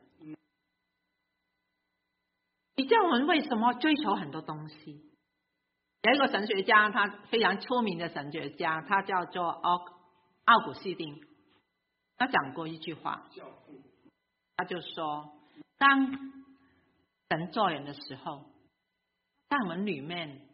你知道我们为什么追求很多东西？有一个神学家，他非常出名的神学家，他叫做奥古斯丁，他讲过一句话，他就说，当神做人的时候，在我们里面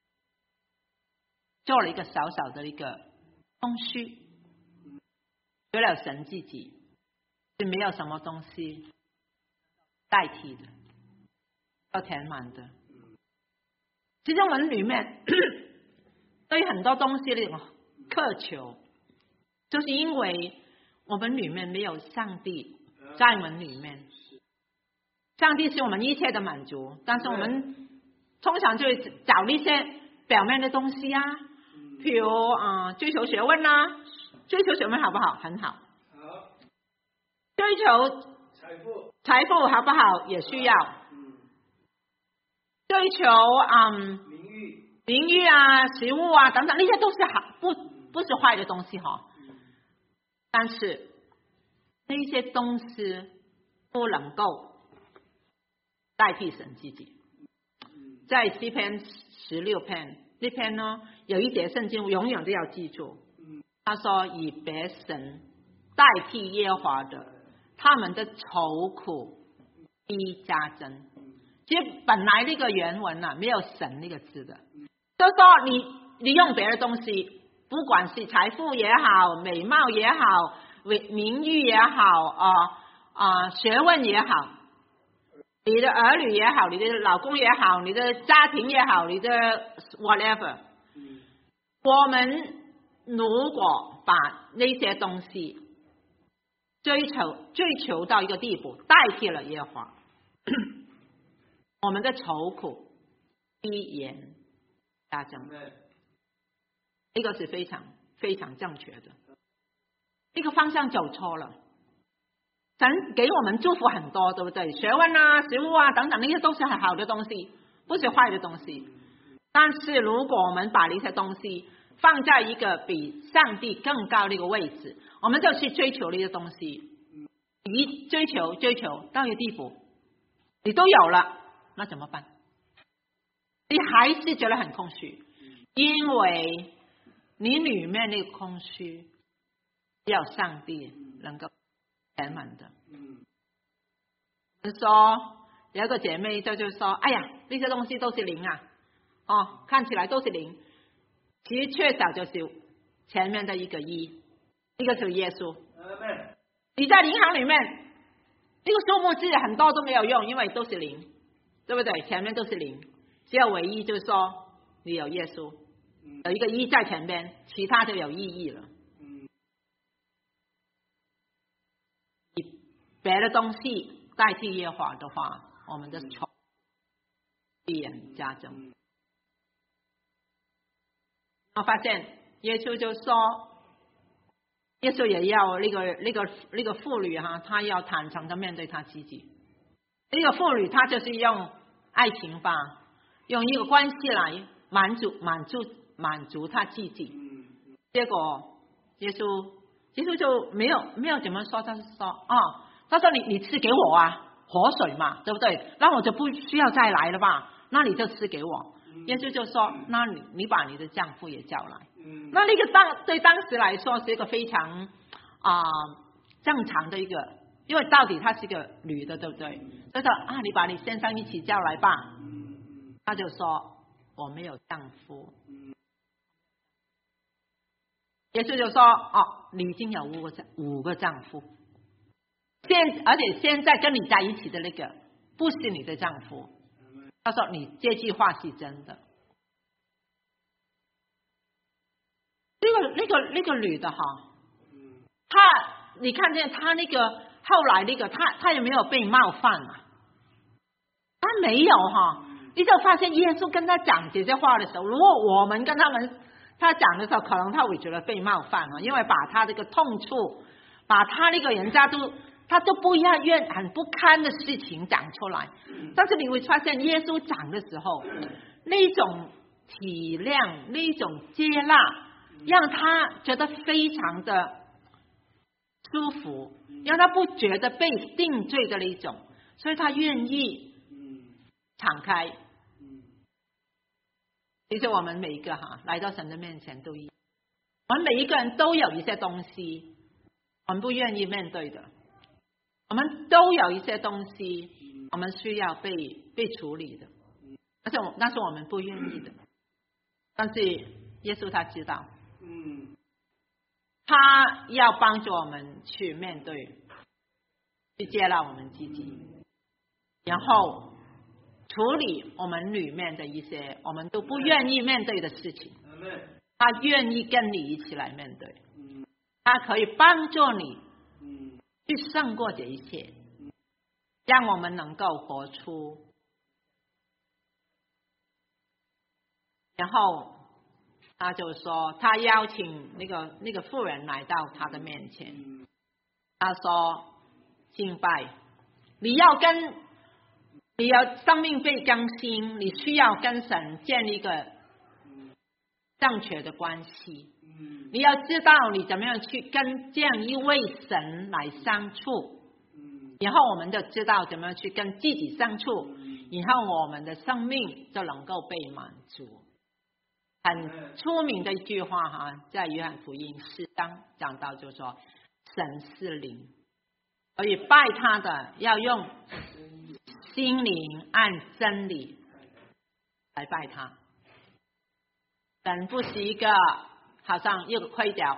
做了一个小小的一个空虚，除了神自己是没有什么东西代替的，要填满的。其实我们里面对很多东西的一种渴求，就是因为我们里面没有上帝在我们里面。上帝是我们一切的满足，但是我们通常就会找一些表面的东西啊，譬如追求学问啊，追求学问好不好？很好。追求财富好不好？也需要。追求名誉啊、食物啊等等，那些都是好，不是坏的东西哈。但是那些东西不能够代替神自己。在诗篇16篇那篇呢，有一节圣经永远都要记住，他说以别神代替耶和华的，他们的愁苦必加增。其实本来那个原文没有神那个字的，就是说你用别的东西，不管是财富也好，美貌也好，名誉也好，学问也好，你的儿女也好，你的老公也好，你的家庭也好，你的 whatever， 我们如果把那些东西追求到一个地步，代替了耶和华，我们的愁苦必然加增。这个是非常非常正确的，这个方向走错了。神给我们祝福很多，对不对？学问啊、食物啊等等，那些都是很好的东西，不是坏的东西。但是如果我们把那些东西放在一个比上帝更高的一个位置，我们就去追求那些东西，一追求到一个地步，你都有了，那怎么办？你还是觉得很空虚，因为你里面那个空虚要上帝能够填满的。说有一个姐妹就说，哎呀，那些东西都是零啊，看起来都是零，其实缺少就是前面的一个一，一个是耶稣。你在银行里面这个数目字很多都没有用，因为都是零，对不对？前面都是零，只有唯一就是说你有耶稣，有一个一在前边，其他就有意义了。以别的东西代替耶和华的话，我们的愁必然加增。我发现耶稣就说，耶稣也要那个妇女她要坦诚的面对她自己。那个妇女她就是用爱情吧，用一个关系来满足她自己。结果耶稣就没有怎么说，他说他说你吃给我啊，活水嘛，对不对？那我就不需要再来了吧？那你就吃给我。耶稣就说，那你把你的丈夫也叫来。那个对当时来说是一个非常正常的一个，因为到底她是个女的，对不对？就说你把你先生一起叫来吧。他就说我没有丈夫。 耶稣就说：“哦，你已经有五个丈夫，而且现在跟你在一起的那个不是你的丈夫。”他说：“你这句话是真的。”那个女的哈，你看见她那个后来那个她有没有被冒犯啊？她没有哈。你就发现耶稣跟他讲这些话的时候，如果我们跟他讲的时候，可能他会觉得被冒犯啊，因为把他这个痛处，把他那个人家他都不要很不堪的事情讲出来。但是你会发现耶稣讲的时候，那种体谅，那种接纳，让他觉得非常的舒服，让他不觉得被定罪的那种，所以他愿意敞开。其实我们每一个来到神的面前都一样，我们每一个人都有一些东西我们不愿意面对的，我们都有一些东西我们需要被处理的，那是我们不愿意的。但是耶稣他知道，他要帮助我们去面对，去接纳我们自己，然后处理我们里面的一些我们都不愿意面对的事情。他愿意跟你一起来面对，他可以帮助你去胜过这一切，让我们能够活出。然后他就说，他邀请那个妇人来到他的面前，他说：敬拜，你要生命被更新，你需要跟神建立一个正确的关系。你要知道你怎么样去跟这样一位神来相处，然后我们就知道怎么样去跟自己相处，然后我们的生命就能够被满足。很出名的一句话在约翰福音4章讲到，就说神是灵，所以拜他的要用心灵按真理来拜他。神不是一个好像一个规条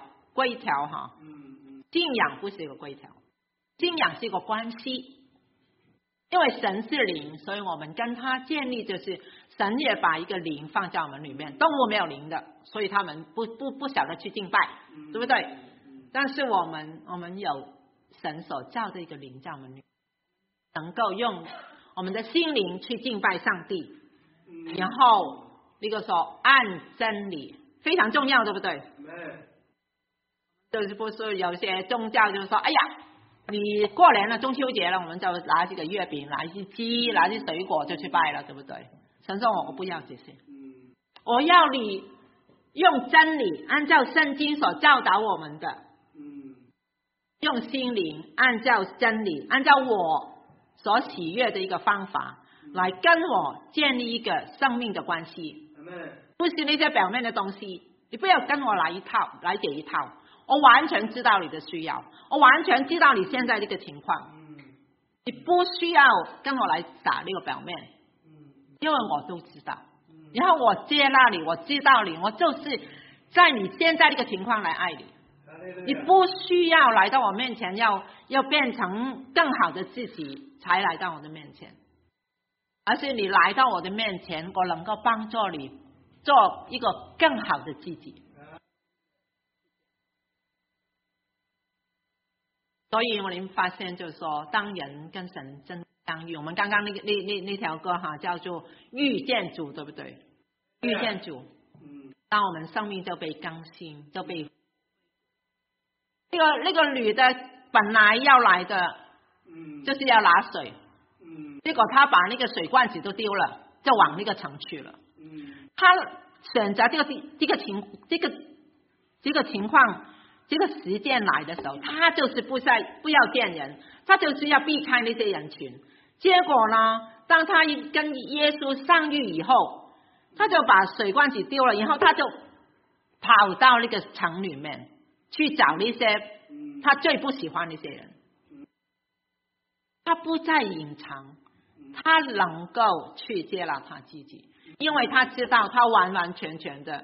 信仰不是一个规条，信仰是一个关系。因为神是灵，所以我们跟他建立就是神也把一个灵放在我们里面。动物没有灵的，所以他们不晓得去敬拜，对不对？但是我们有神所造的一个灵在我们里面，能够用我们的心灵去敬拜上帝，然后那个说按真理非常重要，对不对？就是不是有些宗教就是说，哎呀，你过年了，中秋节了，我们就拿这个月饼，拿一些鸡，拿一些水果就去拜了，对不对？神说我不要这些，我要你用真理，按照圣经所教导我们的，用心灵按照真理，按照我所喜悦的一个方法来跟我建立一个生命的关系，不是那些表面的东西。你不要跟我来这一套，我完全知道你的需要，我完全知道你现在这个情况，你不需要跟我来打那个表面，因为我都知道，然后我接纳你，我知道你，我就是在你现在这个情况来爱你。你不需要来到我面前要变成更好的自己才来到我的面前，而是你来到我的面前，我能够帮助你做一个更好的自己。所以我们发现就是说，当人跟神真相遇，我们刚刚那条歌叫做遇见主，对不对？遇见主，当我们生命就被更新，就被那个女的本来要来的，就是要拿水，结果她把那个水罐子都丢了，就往那个城去了。她选择这个情况，这个时间来的时候，她就是不要见人，她就是要避开那些人群。结果呢，当她跟耶稣相遇以后，她就把水罐子丢了，然后她就跑到那个城里面去找那些他最不喜欢那些人，他不再隐藏，他能够去接纳他自己，因为他知道他完完全全的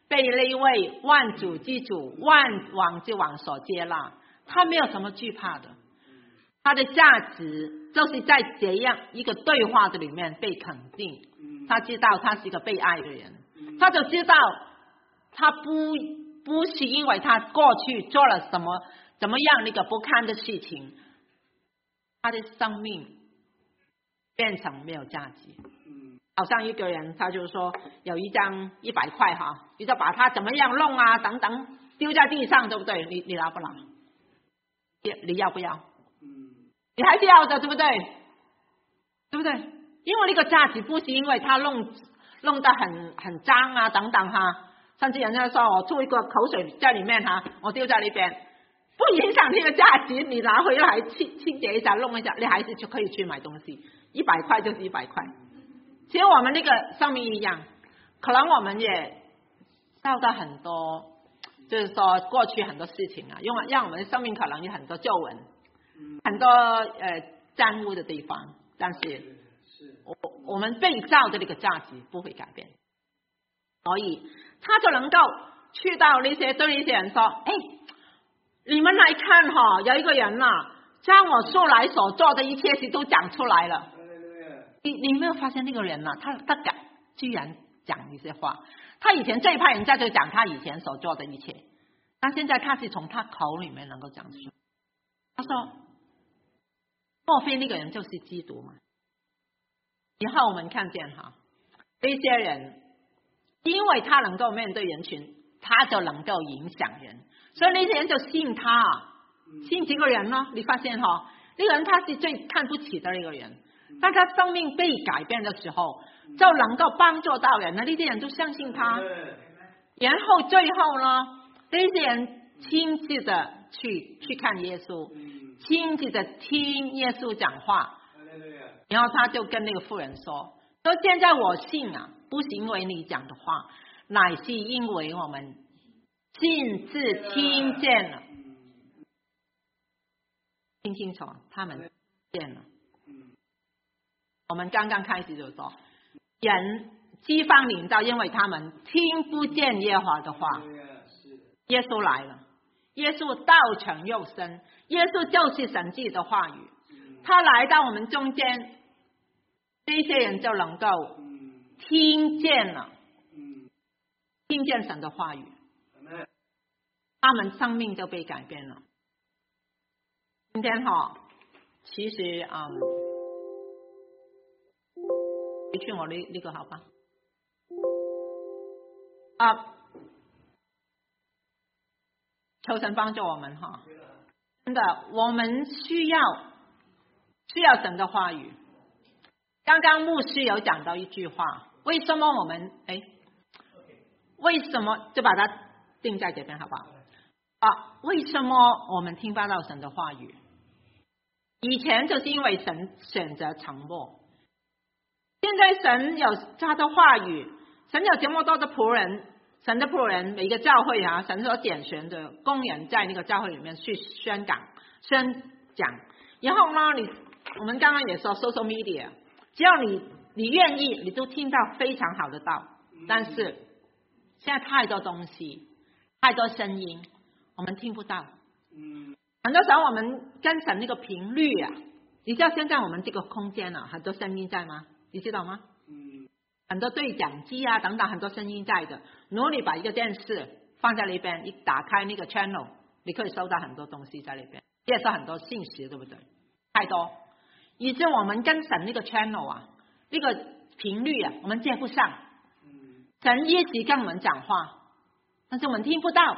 被那位万主之主、万王之王所接纳，他没有什么惧怕的。他的价值就是在这样一个对话的里面被肯定。他知道他是一个被爱的人，他就知道他不是因为他过去做了什么怎么样那个不堪的事情，他的生命变成没有价值。好像一个人他就说有一张100块哈，你就把它怎么样弄啊等等丢在地上，对不对？你拿不拿？你要不要？你还是要的，对不对？对不对？因为那个价值不是因为他弄得很脏啊等等哈，甚至人家说我吐一个口水在里面哈，我丢在那边，不影响那个价值，你拿回来清洁一下弄一下，你还是就可以去买东西，100块就是100块。其实我们那个生命一样，可能我们也受到很多，就是说过去很多事情啊，让我们的生命可能有很多皱纹，很多沾污的地方，但是我们被造的那个价值不会改变，所以他就能够去到对那些人说，哎，你们来看哈，有一个人啊，将我素来所做的一切事都讲出来了。你没有发现那个人啊，他敢居然讲一些话，他以前这一派人家就讲他以前所做的一切，但现在他是从他口里面能够讲出。他说，莫非那个人就是基督吗？以后我们看见哈，这些人因为他能够面对人群，他就能够影响人，所以那些人就信他，信这个人呢。你发现哈，那个人他是最看不起的那个人，当他生命被改变的时候，就能够帮助到人，那些人就相信他。然后最后呢，那些人亲自的去看耶稣，亲自的听耶稣讲话。然后他就跟那个妇人说现在我信啊，不是因为你讲的话，乃是因为我们亲自听见了。听清楚，他们听见了。我们刚刚开始就说，人饥荒临到，因为他们听不见耶和华的话。耶稣来了，耶稣道成肉身，耶稣就是神迹的话语。他来到我们中间，这些人就能够听见了，听见神的话语，他们生命就被改变了。今天其实回去我那个好吧求神帮助我们真的，我们需要神的话语。刚刚牧师有讲到一句话，为什么我们为什么就把它定在这边好不好？为什么我们听不到神的话语？以前就是因为神选择沉默，现在神有他的话语，神有这么多的仆人，神的仆人每一个教会神所拣选的工人在那个教会里面去宣讲。然后呢，我们刚刚也说 social media， 只要你愿意，你都听到非常好的道。但是现在太多东西，太多声音，我们听不到。很多时候我们跟神那个频率你知道现在我们这个空间很多声音在吗？你知道吗？很多对讲机等等，很多声音在的。如果你把一个电视放在那边，你打开那个 channel， 你可以收到很多东西在那边，介绍很多信息，对不对？太多，以致我们跟神那个 channel 那个频率我们接不上。神一直跟我们讲话，但是我们听不到。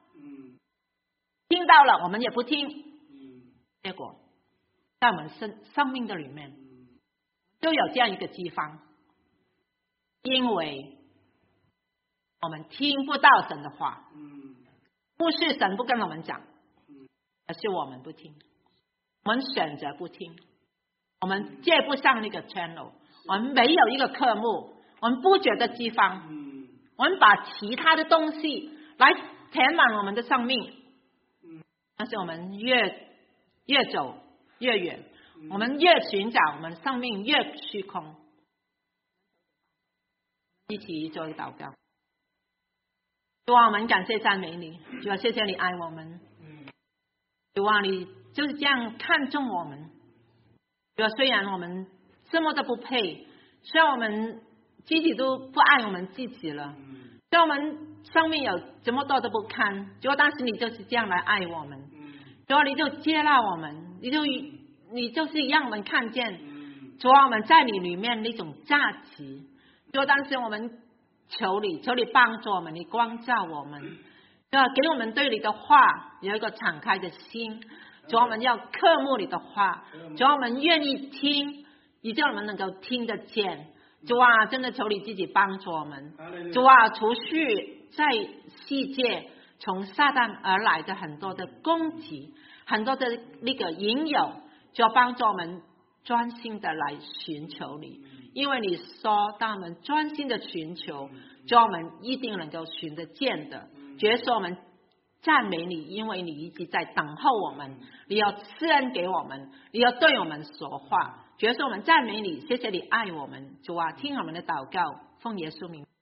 听到了我们也不听。结果在我们生命的里面都有这样一个饥荒，因为我们听不到神的话。不是神不跟我们讲，而是我们不听，我们选择不听，我们接不上那个 channel， 我们没有一个科目，我们不觉得饥荒，我们把其他的东西来填满我们的生命。但是我们越走越远，我们越寻找，我们生命越虚空。一起做一个祷告。 主啊，我们感谢赞美你，主啊，谢谢你爱我们，主啊，你就是这样看重我们。主啊，虽然我们这么的不配，虽然我们自己都不爱我们自己了，虽然我们生命有这么多的不堪，主啊，但是你就是这样来爱我们，主啊，你就接纳我们，你就是让我们看见，主啊，我们在你里面那种价值。主啊，但是我们求你帮助我们，你光照我们，主啊，给我们对你的话有一个敞开的心。主啊，我们要渴慕你的话，主啊，我们愿意听，以致我们能够听得见。主啊，真的求你自己帮助我们。主啊，除去在世界从撒旦而来的很多的攻击，很多的那个引诱，就要帮助我们专心的来寻求你。因为你说当我们专心的寻求，就我们一定能够寻得见的。主耶稣，我们赞美你，因为你一直在等候我们，你要赐恩给我们，你要对我们说话。主耶稣，我们赞美你，谢谢你爱我们。主啊，听我们的祷告，奉耶稣名。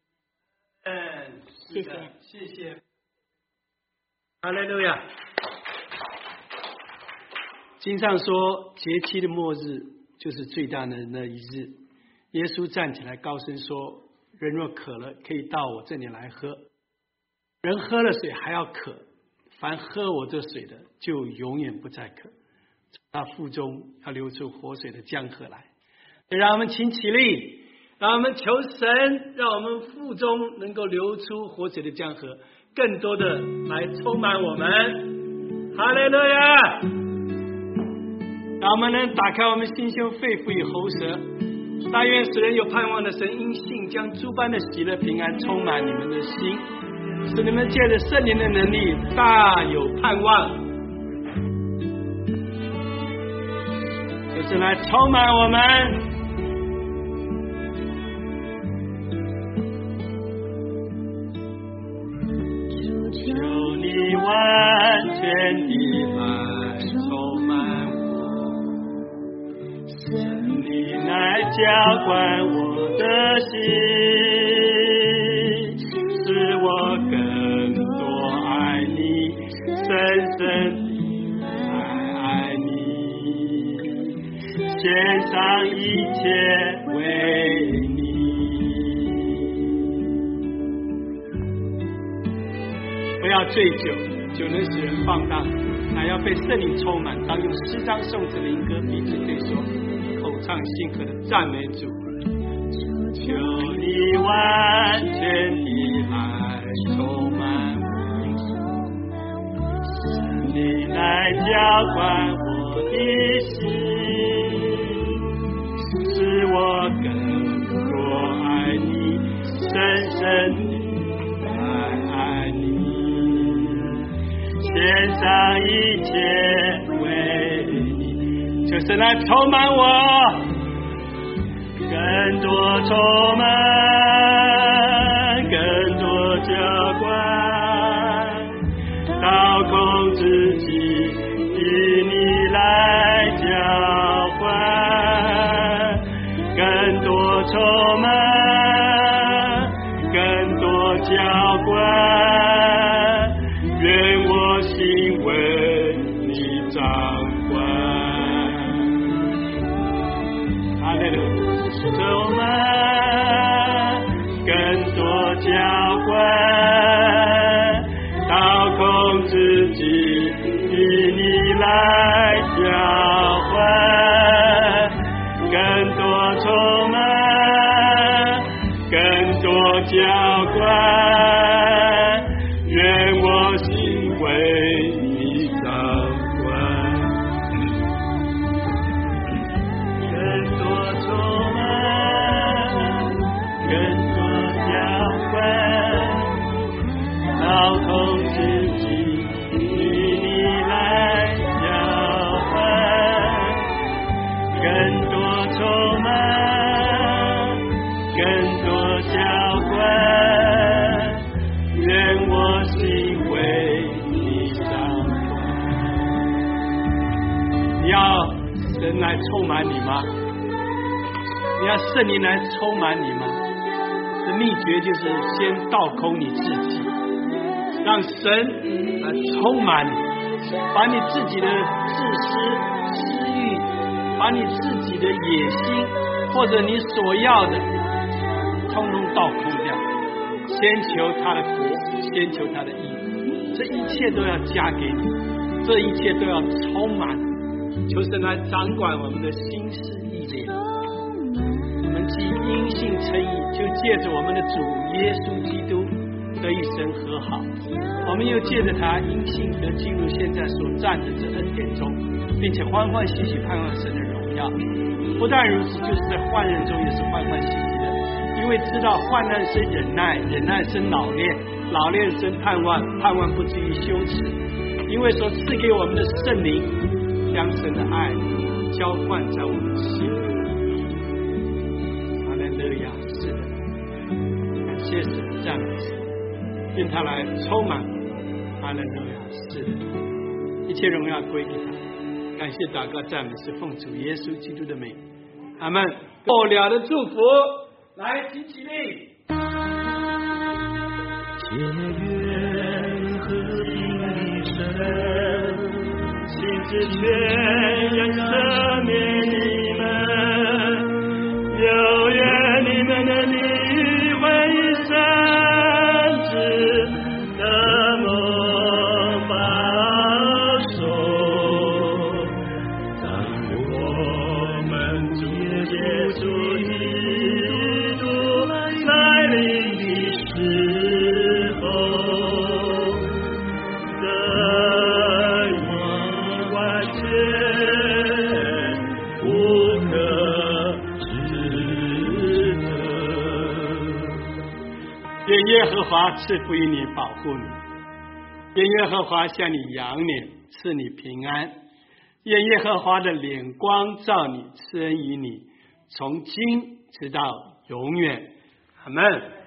谢谢， 谢谢。哈利路亚。经上说，节期的末日就是最大的那一日。耶稣站起来高声说：人若渴了，可以到我这里来喝。人喝了水还要渴，凡喝我这水的，就永远不再渴。他腹中要流出活水的江河来。让我们请起立，让我们求神，让我们腹中能够流出活水的江河，更多的来充满我们。哈利路亚！让我们能打开我们心胸、肺腑与喉舌，但愿使人有盼望的神因信将诸般的喜乐平安充满你们的心，使你们借着圣灵的能力大有盼望。就是来充满我们。求你完全的来充满我，圣灵来浇灌我的心，使我更多爱你，深深地爱你，献上一切为你。不要醉酒，酒能使人放荡，还要被圣灵充满。当用诗章、颂词、灵歌彼此对说，口唱心和的赞美主。求你完全地来充满我，圣灵来浇灌我的心，使我更多爱你，深深地爱你。献上一切为你，就是来充满我，更多充满，更多浇灌，到空自己以你来浇灌，更多充满，更多浇灌。愿我心为你掌管，哈利路亚！充满，更多浇灌，到空自己以你来浇灌，更多充满，更多浇灌。愿我心为你掌管，更多充满，更多浇灌，到空自己以你来浇灌，更多充满，更多浇灌。愿我心为你掌管。你要神来充满你吗？你要圣灵来充满你吗？ 这秘诀就是先倒空你自己，让神来充满你，把你自己的自私私欲，把你自己的野心或者你所要的通通倒空掉，先求他的国，先求他的义，这一切都要加给你，这一切都要充满，求神来掌管我们的心思意念。我们既因信称义，就借着我们的主耶稣基督得与神和好，我们又借着他因信得进入现在所站的这恩典中，并且欢欢喜喜盼望神的荣耀。不但如此，就是在患难中也是欢欢喜喜的，因为知道患难生忍耐，忍耐生老练，老练生盼望，盼望不至于羞耻。因为所赐给我们的圣灵，将神的爱浇灌在我们的心里。哈利路亚！是的，感谢神，赞美神，愿他来充满。哈利路亚！是的，一切荣耀归给他。感谢祷告赞美是奉主耶稣基督的名，阿们。末了的祝福，来举起立。 且愿和平的神，亲自全然赦免你们，又愿你们的灵魂以神子的梦保守，当我们主耶稣基督来临的时候，得以完全不可指责。 愿耶和华赐福于你，保护你；愿耶和华向你扬脸，赐你平安；愿耶和华的脸光照你，赐恩于你，从今直到永远。阿们。